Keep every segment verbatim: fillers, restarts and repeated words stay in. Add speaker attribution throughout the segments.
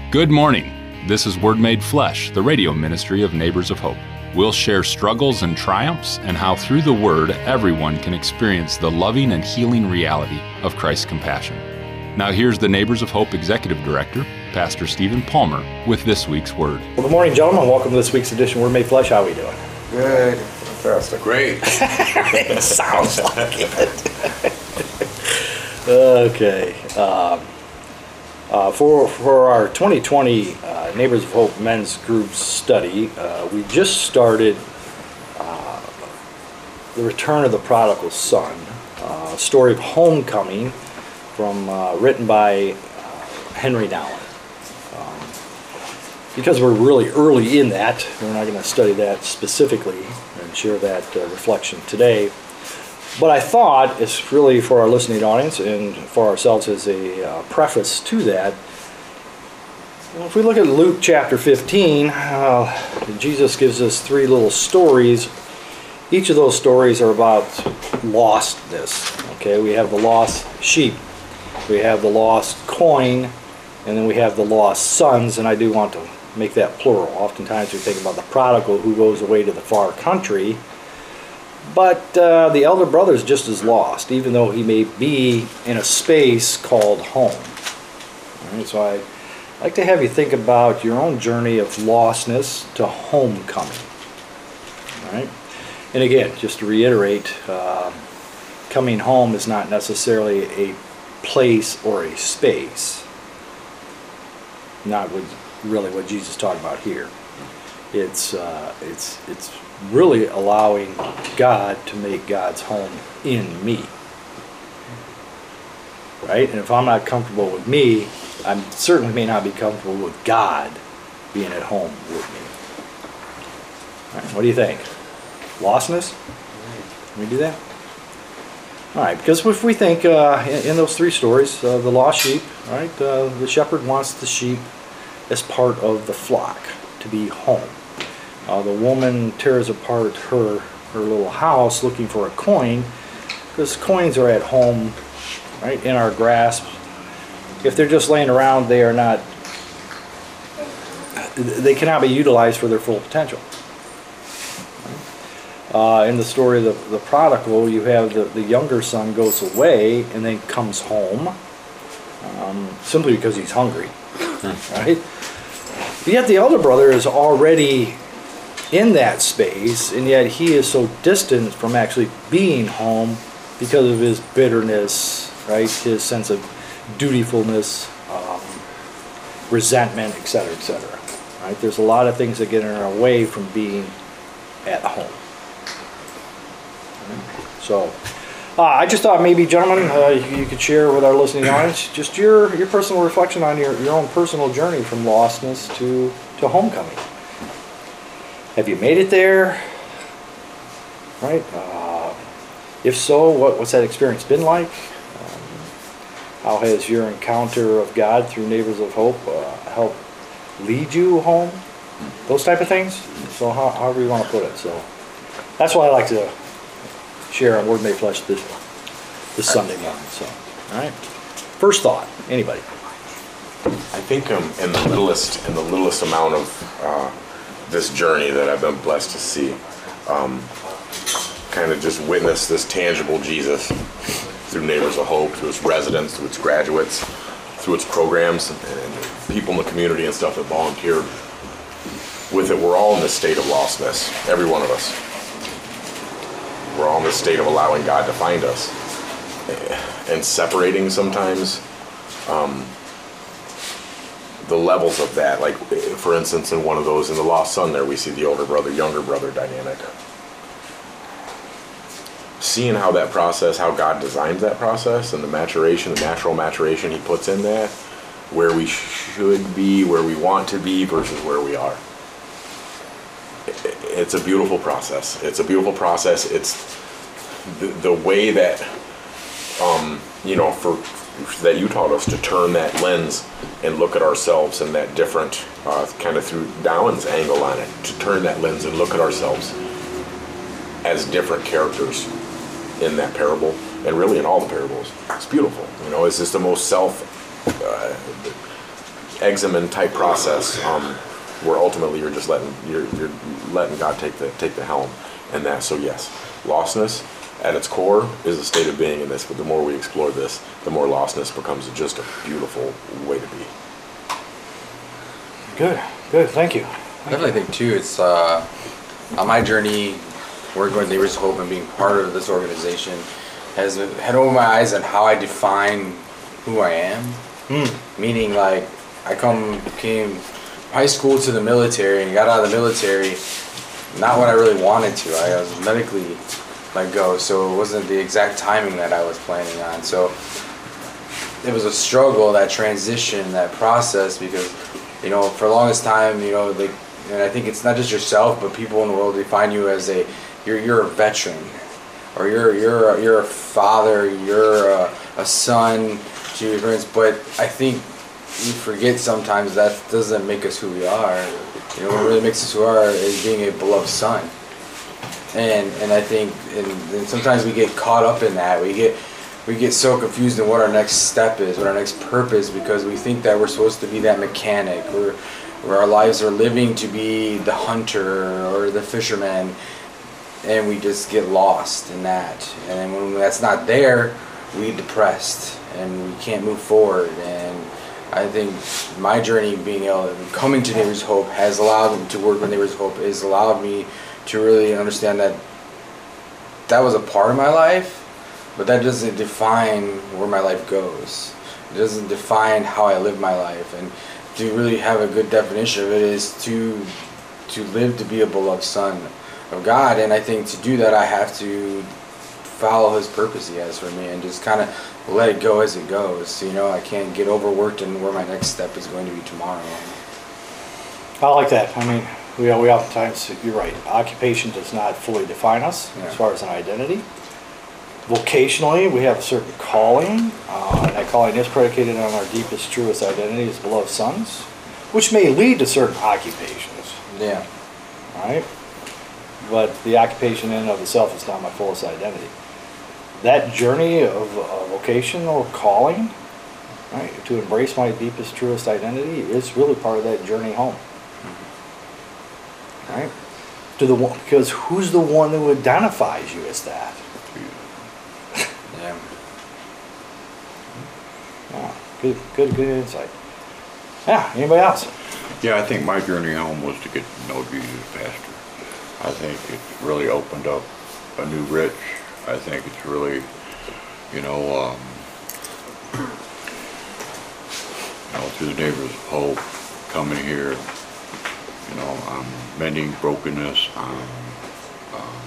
Speaker 1: Good morning. This is Word Made Flesh, the radio ministry of Neighbors of Hope. We'll share struggles and triumphs and how through the Word everyone can experience the loving and healing reality of Christ's compassion. Now here's the Neighbors of Hope Executive Director, Pastor Stephen Palmer, with this week's Word.
Speaker 2: Well, good morning, gentlemen. Welcome to this week's edition of Word Made Flesh. How are we doing?
Speaker 3: Good. Fantastic.
Speaker 4: Great.
Speaker 2: It sounds like it. Okay. Um, uh, for for our twenty twenty uh, Neighbors of Hope Men's Group study, uh, we just started uh, The Return of the Prodigal Son, uh, a story of homecoming from uh, written by uh, Henry Nouwen. Um, because we're really early in that, we're not going to study that specifically and share that uh, reflection today. But I thought it's really for our listening audience and for ourselves as a uh, preface to that. Well, if we look at Luke chapter fifteen, uh, Jesus gives us three little stories. Each of those stories are about lostness. Okay, we have the lost sheep, we have the lost coin, and then we have the lost sons. And I do want to make that plural. Oftentimes we think about the prodigal who goes away to the far country. But uh, the elder brother is just as lost, even though he may be in a space called home. All right, so I like to have you think about your own journey of lostness to homecoming. All right, and again, just to reiterate, uh, coming home is not necessarily a place or a space. Not what, really what Jesus talked about here. It's uh, it's it's. really allowing God to make God's home in me. Right? And if I'm not comfortable with me, I certainly may not be comfortable with God being at home with me. All right, what do you think? Lostness? Can we do that? All right, because if we think uh, in, in those three stories, uh, the lost sheep, right? Uh, the shepherd wants the sheep as part of the flock to be home. Uh, the woman tears apart her, her little house looking for a coin, because coins are at home, right, in our grasp. If they're just laying around, they are not, they cannot be utilized for their full potential. Uh, in the story of the, the prodigal, you have the, the younger son goes away and then comes home, um, simply because he's hungry, right? But yet the elder brother is already in that space, and yet he is so distant from actually being home because of his bitterness, right? His sense of dutifulness, um, resentment, et cetera, et cetera. Right? There's a lot of things that get in our way from being at home. So, uh, I just thought maybe, gentlemen, uh, you, you could share with our listening audience just your your personal reflection on your, your own personal journey from lostness to to homecoming. Have you made it there? Right? Uh, if so, what, what's that experience been like? Um, how has your encounter of God through Neighbors of Hope uh, helped lead you home? Those type of things. So how, however you want to put it. So that's what I like to share on Word Made Flesh this, this Sunday morning. So, all right. First thought. Anybody?
Speaker 4: I think um, in the littlest, in the littlest amount of uh, this journey that I've been blessed to see, um, kind of just witness this tangible Jesus through Neighbors of Hope, through its residents, through its graduates, through its programs, and, and people in the community and stuff that volunteered with it. We're all in this state of lostness, every one of us. We're all in this state of allowing God to find us and separating sometimes. Um, the levels of that, like for instance in one of those, in the lost son there, we see the older brother younger brother dynamic, seeing how that process, how God designs that process, and the maturation, the natural maturation he puts in that, where we should be, where we want to be versus where we are. It's a beautiful process. It's a beautiful process. It's the, the way that um you know for that you taught us to turn that lens and look at ourselves in that different, uh, kind of through Nouwen's angle on it, to turn that lens and look at ourselves as different characters in that parable, and really in all the parables. It's beautiful. You know, it's just the most self, uh, examen type process, um, where ultimately you're just letting you're, you're letting God take the take the helm, and that. So yes, lostness at its core is a state of being in this. But the more we explore this, the more lostness becomes just a beautiful way to be.
Speaker 2: Good, good. Thank you.
Speaker 5: I definitely think too. It's uh, on my journey, working with Neighbors of Hope and being part of this organization has had opened my eyes on how I define who I am.
Speaker 2: Hmm.
Speaker 5: Meaning, like, I come came high school to the military and got out of the military, not what I really wanted to. I was medically let go, so it wasn't the exact timing that I was planning on. So it was a struggle, that transition, that process, because, you know, for the longest time, you know, like, and I think it's not just yourself, but people in the world define you as a, you're you're a veteran, or you're you're a, you're a father, you're a, a son to your parents. But I think we forget sometimes that doesn't make us who we are. You know, what really makes us who we are is being a beloved son. And and I think and, and sometimes we get caught up in that. We get we get so confused in what our next step is, what our next purpose, because we think that we're supposed to be that mechanic, or where our lives are living to be the hunter or the fisherman, and we just get lost in that. And when that's not there, we get depressed and we can't move forward. And I think my journey, being able to, coming to Neighbors of Hope, has allowed me to work with Neighbors of Hope, has allowed me to really understand that that was a part of my life, but that doesn't define where my life goes. It doesn't define how I live my life. And to really have a good definition of it is to to live to be a beloved son of God. And I think to do that, I have to follow His purpose He has for me, and just kind of let it go as it goes. You know, I can't get overworked in where my next step is going to be tomorrow.
Speaker 2: I like that. I mean, we we oftentimes, you're right, occupation does not fully define us
Speaker 5: Yeah.
Speaker 2: as far as an identity. Vocationally, we have a certain calling, uh, and that calling is predicated on our deepest, truest identity as beloved sons, which may lead to certain occupations,
Speaker 5: Yeah.
Speaker 2: right? But the occupation in and of itself is not my fullest identity. That journey of uh, vocational calling, right, to embrace my deepest, truest identity is really part of that journey home. Right? To the one, because who's the one who identifies you as that?
Speaker 5: Yeah.
Speaker 2: Yeah, good, good, good insight. Yeah, anybody else?
Speaker 6: Yeah, I think my journey home was to get to know Jesus, Pastor. I think it really opened up a new Rich. I think it's really, you know, um, you know, through the Neighbors of Hope, coming here, you know, I'm mending brokenness, I'm, um,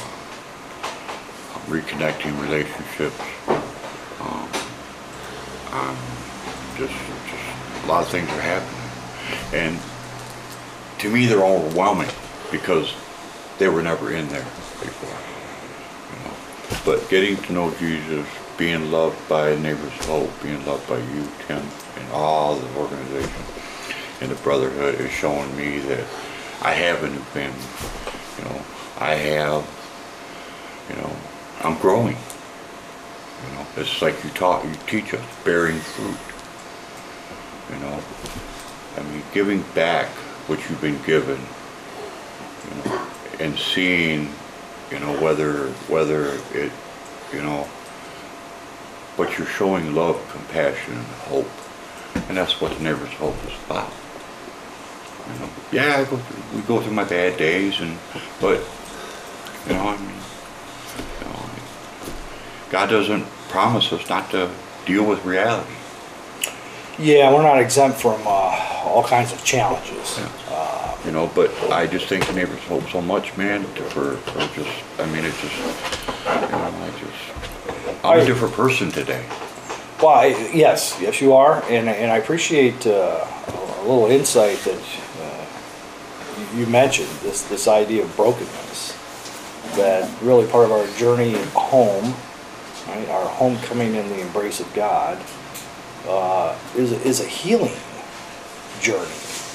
Speaker 6: uh, I'm reconnecting relationships. Um, I'm just, just, a lot of things are happening. And to me, they're overwhelming because they were never in there before. You know? But getting to know Jesus, being loved by Neighbors of Hope, being loved by you, Tim, and all the organization and the brotherhood is showing me that I have a new family. You know, I have, you know, I'm growing. You know, it's like you taught, you teach us, bearing fruit. You know, I mean, giving back what you've been given, you know, and seeing, you know, whether whether it, you know, but you're showing love, compassion, and hope, and that's what the Neighbors of Hope is about. You know, yeah, I go through, we go through my bad days, and but you know, I mean, you know, I mean, God doesn't promise us not to deal with reality.
Speaker 2: Yeah, we're not exempt from uh, all kinds of challenges.
Speaker 6: Yeah.
Speaker 2: Uh,
Speaker 6: You know, but I just think the Neighbors Hope so much, man, to- for, for just, I mean, it's just, you know, I just, I'm a different person today.
Speaker 2: well, I, yes, yes, you are, and and I appreciate uh, a little insight that uh, you- you mentioned this this idea of brokenness. That really part of our journey home, right? Our homecoming in the embrace of God uh, is is a healing journey.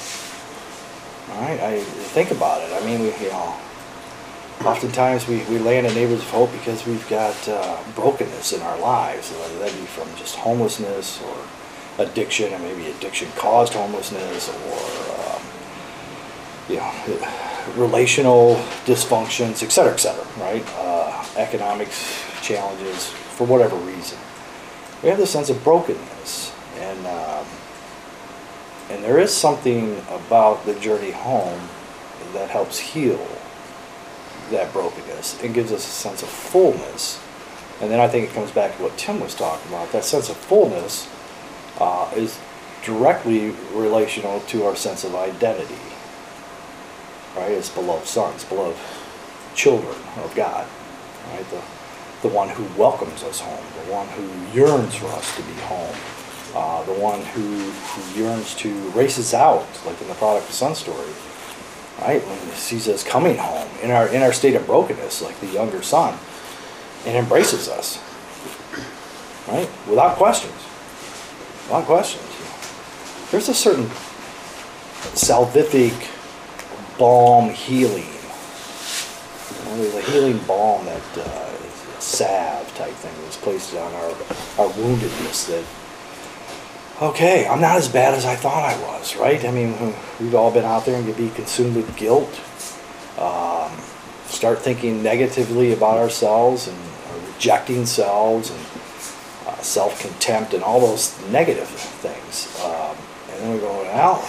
Speaker 2: All right, I think about it. I mean, we, you know, oftentimes we, we land in Neighbors of Hope because we've got uh, brokenness in our lives, whether that be from just homelessness or addiction, and maybe addiction caused homelessness, or um, you know, relational dysfunctions, et cetera, et cetera, right? Uh, economic challenges, for whatever reason. We have this sense of brokenness, and um, and there is something about the journey home that helps heal that brokenness and gives us a sense of fullness. And then I think it comes back to what Tim was talking about. That sense of fullness uh, is directly relational to our sense of identity, right? As beloved sons, beloved children of God, right? The, the one who welcomes us home, the one who yearns for us to be home, uh, the one who, who yearns to races out, like in the prodigal son story, right? When he sees us coming home in our in our state of brokenness, like the younger son, and embraces us, right? Without questions, without questions. There's a certain salvific balm healing. You know, there's a healing balm that uh, is a salve type thing that's placed on our our woundedness. That okay, I'm not as bad as I thought I was, right? I mean, we've all been out there and you be consumed with guilt. Um, start thinking negatively about ourselves and rejecting selves and uh, self-contempt and all those negative things. Um, and then we go, well,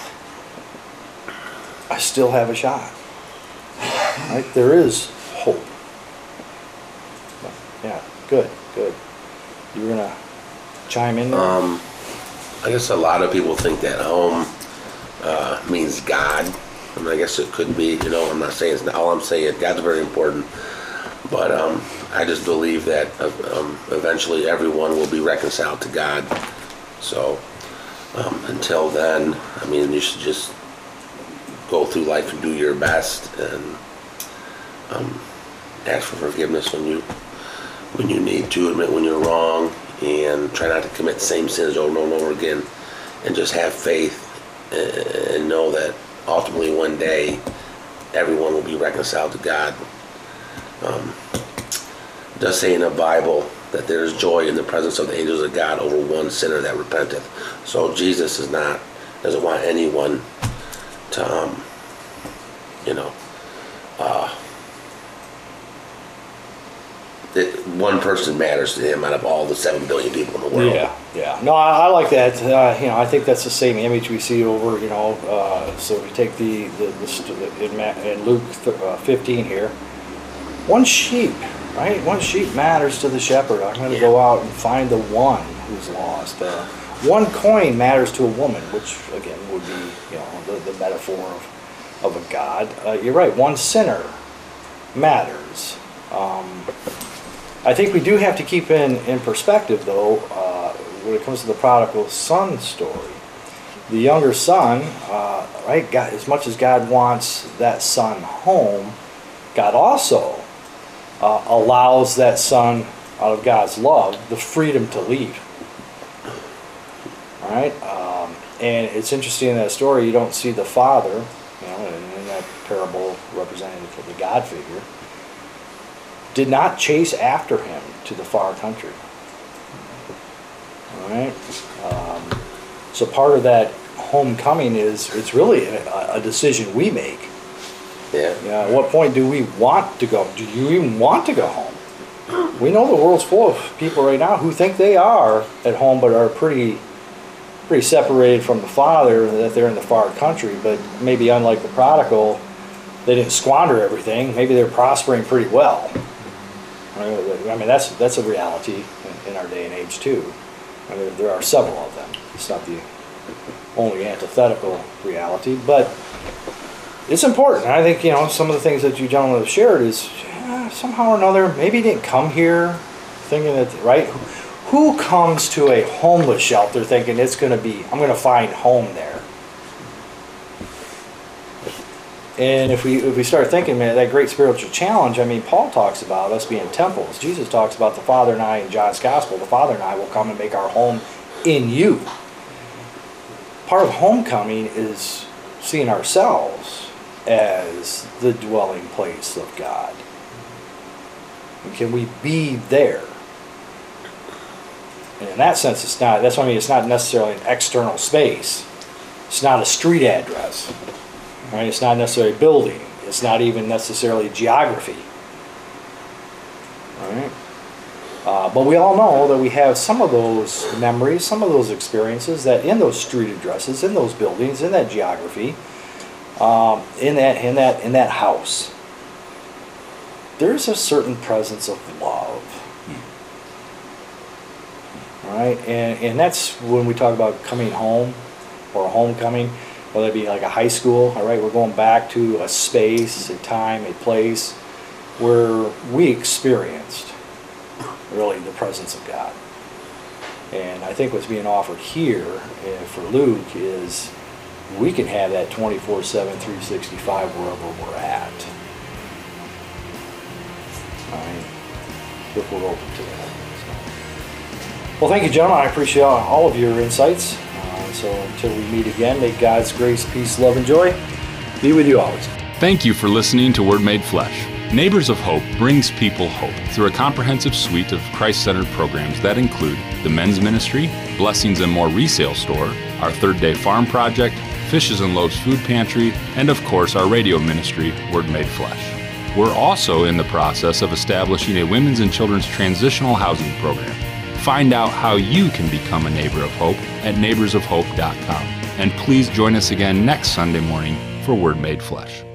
Speaker 2: I still have a shot. Right? There is hope. But, yeah, good, good. You were going to chime in there?
Speaker 7: Um, I guess a lot of people think that home uh, means God. I mean, I guess it could be, you know, I'm not saying it's not, all I'm saying, God's very important. But um, I just believe that uh, um, eventually everyone will be reconciled to God. So um, until then, I mean, you should just go through life and do your best and um, ask for forgiveness when you when you need to, admit when you're wrong, and try not to commit the same sins over and over again, and just have faith and, and know that ultimately one day everyone will be reconciled to God. Um, it does say in the Bible that there is joy in the presence of the angels of God over one sinner that repenteth. So Jesus is not doesn't want anyone to, um, you know, uh, that one person matters to him out of all the seven billion people in the world.
Speaker 2: Yeah, yeah. No, I, I like that. Uh, you know, I think that's the same image we see over, you know, uh, so we take the, the, the in, Ma- in Luke fifteen here. One sheep, right? One sheep matters to the shepherd. I'm going to
Speaker 7: Yeah.
Speaker 2: go out and find the one who's lost. Uh, one coin matters to a woman, which again would be, you know, the, the metaphor of, of a god. Uh, you're right. One sinner matters. Um, I think we do have to keep in, in perspective, though, uh, when it comes to the prodigal son story. The younger son, uh, right? God, as much as God wants that son home, God also uh, allows that son, out of God's love, the freedom to leave. All right, um, and it's interesting in that story. You don't see the father, you know, in, in that parable representative of the God figure, did not chase after him to the far country. All right, um, so part of that homecoming is it's really a, a decision we make.
Speaker 7: Yeah.
Speaker 2: Yeah, at what point do we want to go? Do you even want to go home? We know the world's full of people right now who think they are at home but are pretty pretty separated from the Father, that they're in the far country, but maybe unlike the prodigal, they didn't squander everything. Maybe they're prospering pretty well. I mean, that's that's a reality in, in our day and age too. I mean, there are several of them. It's not the only antithetical reality, but it's important. I think, you know, some of the things that you gentlemen have shared is yeah, somehow or another, maybe didn't come here thinking that, right? Who comes to a homeless shelter thinking it's going to be, I'm going to find home there? And if we if we start thinking, man, that great spiritual challenge, I mean, Paul talks about us being temples. Jesus talks about the Father and I in John's Gospel. The Father and I will come and make our home in you. Part of homecoming is seeing ourselves as the dwelling place of God. And can we be there? And in that sense, it's not, that's what I mean, it's not necessarily an external space. It's not a street address, right? It's not necessarily a building. It's not even necessarily geography, all right? Uh, but we all know that we have some of those memories, some of those experiences that in those street addresses, in those buildings, in that geography, um, in that in that in that house, there's a certain presence of love. All right, and and that's when we talk about coming home or a homecoming, whether it be like a high school. All right, we're going back to a space, a time, a place where we experienced really the presence of God. And I think what's being offered here uh, for Luke is we can have that twenty-four seven, three sixty-five wherever we're at. All right, if we're open to that. So. Well, thank you, gentlemen. I appreciate all, all of your insights. Uh, so until we meet again, may God's grace, peace, love, and joy be with you always.
Speaker 1: Thank you for listening to Word Made Flesh. Neighbors of Hope brings people hope through a comprehensive suite of Christ-centered programs that include the men's ministry, Blessings and More resale store, our Third Day Farm Project, Fishes and Loaves Food Pantry, and of course our radio ministry, Word Made Flesh. We're also in the process of establishing a women's and children's transitional housing program. Find out how you can become a neighbor of hope at neighbors of hope dot com. And please join us again next Sunday morning for Word Made Flesh.